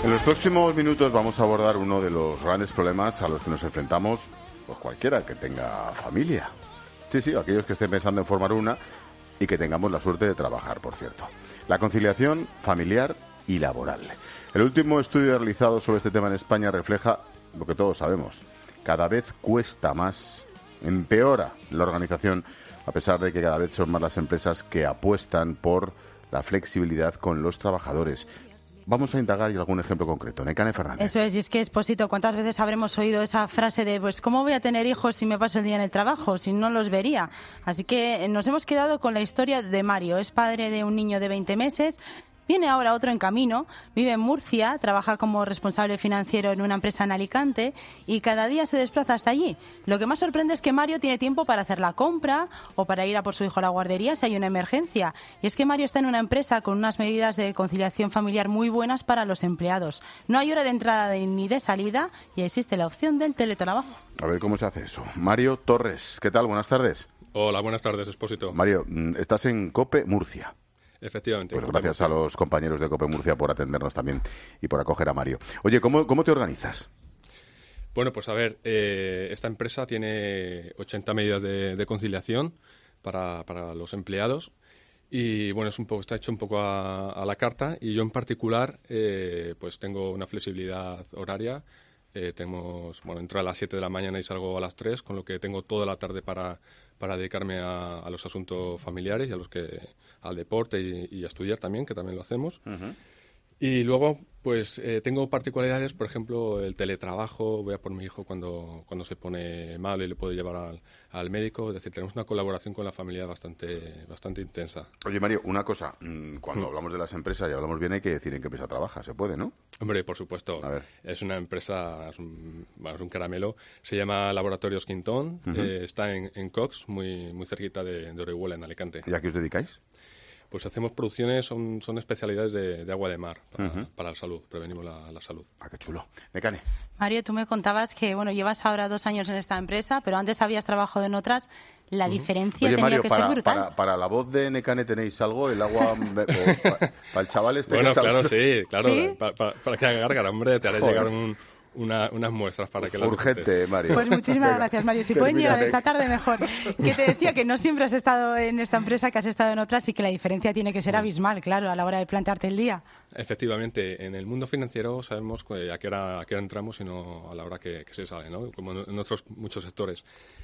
En los próximos minutos vamos a abordar uno de los grandes problemas a los que nos enfrentamos, pues cualquiera que tenga familia. Sí, aquellos que estén pensando en formar una y que tengamos la suerte de trabajar, por cierto. La conciliación familiar y laboral. El último estudio realizado sobre este tema en España refleja lo que todos sabemos. Cada vez cuesta más, empeora la organización, a pesar de que cada vez son más las empresas que apuestan por la flexibilidad con los trabajadores. Vamos a indagar y algún ejemplo concreto. Nekane Fernández. Eso es, y es que, Expósito, ¿cuántas veces habremos oído esa frase de pues cómo voy a tener hijos si me paso el día en el trabajo, si no los vería? Así que nos hemos quedado con la historia de Mario. Es padre de un niño de 20 meses. Viene ahora otro en camino, vive en Murcia, trabaja como responsable financiero en una empresa en Alicante y cada día se desplaza hasta allí. Lo que más sorprende es que Mario tiene tiempo para hacer la compra o para ir a por su hijo a la guardería si hay una emergencia. Y es que Mario está en una empresa con unas medidas de conciliación familiar muy buenas para los empleados. No hay hora de entrada ni de salida y existe la opción del teletrabajo. A ver cómo se hace eso. Mario Torres, ¿qué tal? Buenas tardes. Hola, buenas tardes, Expósito. Mario, estás en COPE Murcia. Efectivamente. Pues gracias a los compañeros de COPE Murcia por atendernos también y por acoger a Mario. Oye, ¿cómo te organizas? Bueno, pues a ver, esta empresa tiene 80 medidas de conciliación para los empleados y bueno, está hecho un poco a la carta y yo en particular pues tengo una flexibilidad horaria. Entro a las 7 de la mañana y salgo a las 3, con lo que tengo toda la tarde para dedicarme a los asuntos familiares y al deporte y a estudiar también, que también lo hacemos. Uh-huh. Y luego, pues tengo particularidades, por ejemplo, el teletrabajo. Voy a por mi hijo cuando se pone mal y le puedo llevar al médico. Es decir, tenemos una colaboración con la familia bastante intensa. Oye, Mario, una cosa. Cuando hablamos de las empresas y hablamos bien, hay que decir en qué empresa trabaja. Se puede, ¿no? Hombre, por supuesto. A ver. Es una empresa, es un caramelo. Se llama Laboratorios Quintón. Uh-huh. Está en Cox, muy cerquita de Orihuela, en Alicante. ¿Y a qué os dedicáis? Pues hacemos producciones, son especialidades de agua de mar para la salud, prevenimos la salud. Ah, qué chulo. Nekane. Mario, tú me contabas que llevas ahora 2 años en esta empresa, pero antes habías trabajado en otras. La diferencia Oye, tenía Mario, que ser brutal. Para la voz de Nekane tenéis algo, el agua para el chaval este. Bueno, claro, sí, claro. ¿Sí? Para que haga gárgara, hombre, te haré llegar unas muestras para que las urgente, disfrutes. Mario. Pues muchísimas gracias, Mario. Si pueden llegar esta tarde, mejor. Que te decía que no siempre has estado en esta empresa, que has estado en otras y que la diferencia tiene que ser abismal, claro, a la hora de plantearte el día. Efectivamente. En el mundo financiero sabemos a qué hora entramos y no a la hora que se sale, ¿no? Como en otros muchos sectores.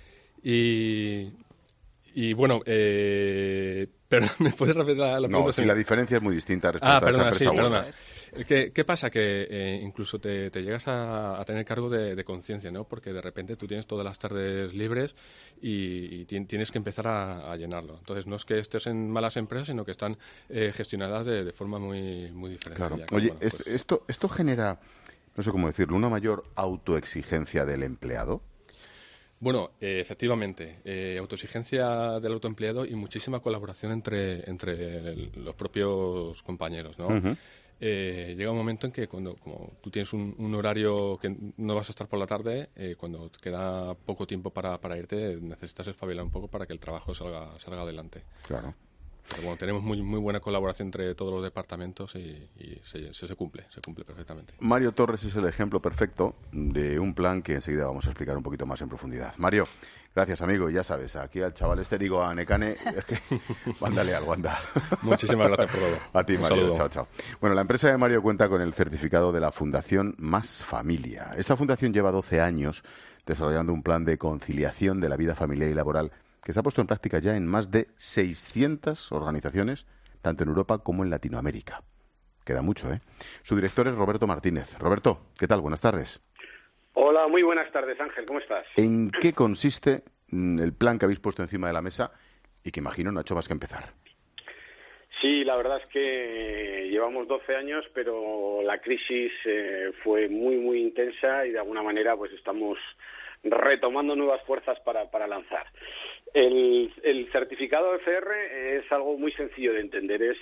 Y bueno, pero ¿me puedes repetir la pregunta? No, si la diferencia es muy distinta respecto a esta empresa. Perdona. ¿Qué pasa? Que incluso te llegas a tener cargo de conciencia, ¿no? Porque de repente tú tienes todas las tardes libres y tienes que empezar a llenarlo. Entonces no es que estés en malas empresas, sino que están gestionadas de forma muy diferente. Claro. Oye, esto genera, no sé cómo decirlo, una mayor autoexigencia del empleado. Bueno, efectivamente, autoexigencia del autoempleado y muchísima colaboración entre los propios compañeros, ¿no? Uh-huh. Llega un momento en que como tú tienes un horario que no vas a estar por la tarde, cuando te queda poco tiempo para irte, necesitas espabilar un poco para que el trabajo salga adelante. Claro. Pero bueno, tenemos muy buena colaboración entre todos los departamentos y se cumple perfectamente. Mario Torres es el ejemplo perfecto de un plan que enseguida vamos a explicar un poquito más en profundidad. Mario, gracias, amigo. Y ya sabes, aquí al chaval digo a Nekane, es que mándale algo, anda. Muchísimas gracias por todo. A ti, Mario. Chao. Bueno, la empresa de Mario cuenta con el certificado de la Fundación Más Familia. Esta fundación lleva 12 años desarrollando un plan de conciliación de la vida familiar y laboral que se ha puesto en práctica ya en más de 600 organizaciones, tanto en Europa como en Latinoamérica. Queda mucho, ¿eh? Su director es Roberto Martínez. Roberto, ¿qué tal? Buenas tardes. Hola, muy buenas tardes, Ángel. ¿Cómo estás? ¿En qué consiste el plan que habéis puesto encima de la mesa y que imagino no ha hecho más que empezar? Sí, la verdad es que llevamos 12 años, pero la crisis fue muy intensa y de alguna manera pues estamos retomando nuevas fuerzas para lanzar. El certificado EFR es algo muy sencillo de entender, es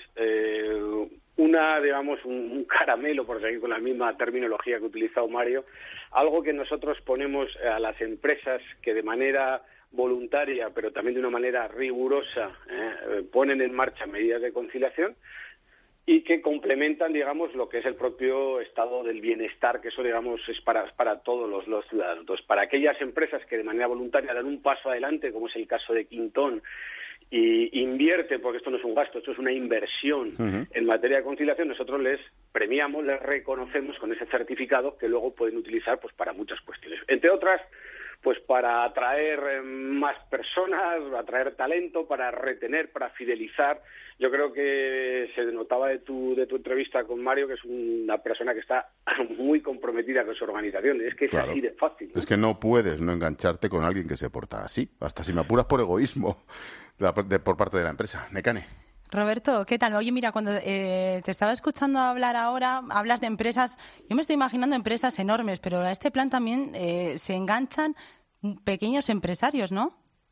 un caramelo, por seguir con la misma terminología que ha utilizado Mario, algo que nosotros ponemos a las empresas que de manera voluntaria, pero también de una manera rigurosa, ponen en marcha medidas de conciliación y que complementan, digamos, lo que es el propio estado del bienestar, que eso, digamos, es para todos los ciudadanos. Entonces, para aquellas empresas que de manera voluntaria dan un paso adelante, como es el caso de Quintón, y invierte, porque esto no es un gasto, esto es una inversión en materia de conciliación, nosotros les premiamos, les reconocemos con ese certificado que luego pueden utilizar pues para muchas cuestiones. Entre otras, pues para atraer más personas, atraer talento, para retener, para fidelizar. Yo creo que se denotaba de tu entrevista con Mario que es una persona que está muy comprometida con su organización. Es que es así de fácil, ¿no? Es que no puedes no engancharte con alguien que se porta así, hasta si me apuras por egoísmo por parte de la empresa. Necane. Roberto, ¿qué tal? Oye, mira, cuando te estaba escuchando hablar ahora, hablas de empresas, yo me estoy imaginando empresas enormes, pero a este plan también se enganchan pequeños empresarios, ¿no?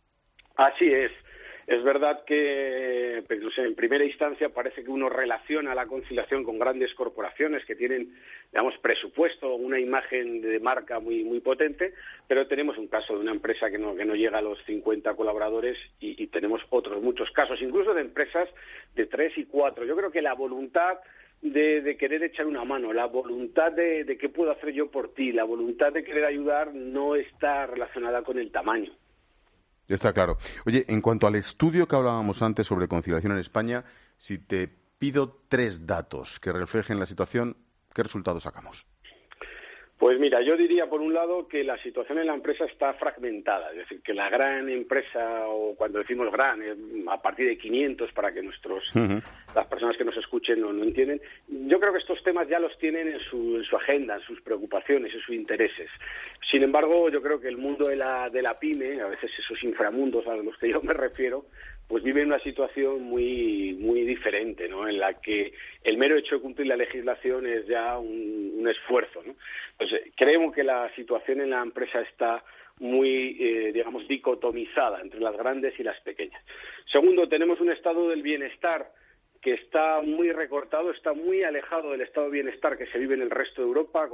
Así es. Es verdad que, pues, no sé, en primera instancia parece que uno relaciona la conciliación con grandes corporaciones que tienen, digamos, presupuesto, una imagen de marca muy potente, pero tenemos un caso de una empresa que no llega a los 50 colaboradores y tenemos otros muchos casos, incluso de empresas de 3 y 4. Yo creo que la voluntad de querer echar una mano, la voluntad de qué puedo hacer yo por ti, la voluntad de querer ayudar no está relacionada con el tamaño. Está claro. Oye, en cuanto al estudio que hablábamos antes sobre conciliación en España, si te pido 3 datos que reflejen la situación, ¿qué resultados sacamos? Pues mira, yo diría por un lado que la situación en la empresa está fragmentada, es decir, que la gran empresa, o cuando decimos gran, a partir de 500 para que las personas que nos escuchen no entienden, yo creo que estos temas ya los tienen en su agenda, en sus preocupaciones, en sus intereses. Sin embargo, yo creo que el mundo de la pyme, a veces esos inframundos a los que yo me refiero, pues vive una situación muy diferente, ¿no? En la que el mero hecho de cumplir la legislación es ya un esfuerzo, ¿no? Entonces, creo que la situación en la empresa está muy, digamos, dicotomizada entre las grandes y las pequeñas. Segundo, tenemos un estado del bienestar que está muy recortado, está muy alejado del estado de bienestar que se vive en el resto de Europa,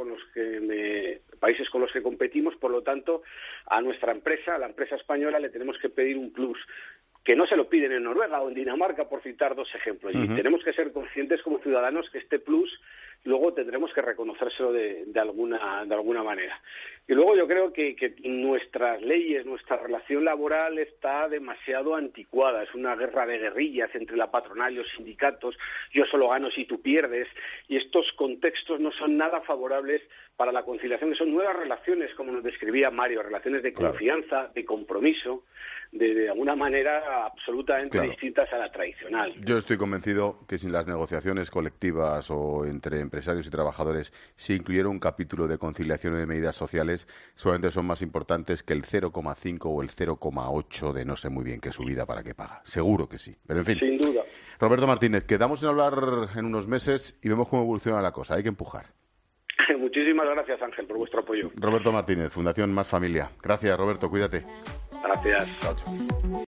países con los que competimos. Por lo tanto, a nuestra empresa, a la empresa española, le tenemos que pedir un plus, que no se lo piden en Noruega o en Dinamarca, por citar 2 ejemplos. Y tenemos que ser conscientes como ciudadanos que este plus luego tendremos que reconocérselo de alguna manera. Y luego yo creo que nuestras leyes, nuestra relación laboral está demasiado anticuada. Es una guerra de guerrillas entre la patronal y los sindicatos. Yo solo gano si tú pierdes. Y estos contextos no son nada favorables para la conciliación, que son nuevas relaciones, como nos describía Mario, relaciones de confianza, de compromiso, de alguna manera absolutamente distintas a la tradicional. Yo estoy convencido que sin las negociaciones colectivas o entre empresarios y trabajadores, si incluyera un capítulo de conciliación y de medidas sociales, solamente son más importantes que el 0,5 o el 0,8 de no sé muy bien qué subida para qué paga. Seguro que sí. Pero en fin. Sin duda. Roberto Martínez, quedamos en hablar en unos meses y vemos cómo evoluciona la cosa. Hay que empujar. Muchísimas gracias, Ángel, por vuestro apoyo. Roberto Martínez, Fundación Más Familia. Gracias, Roberto. Cuídate. Gracias. Chao, chao.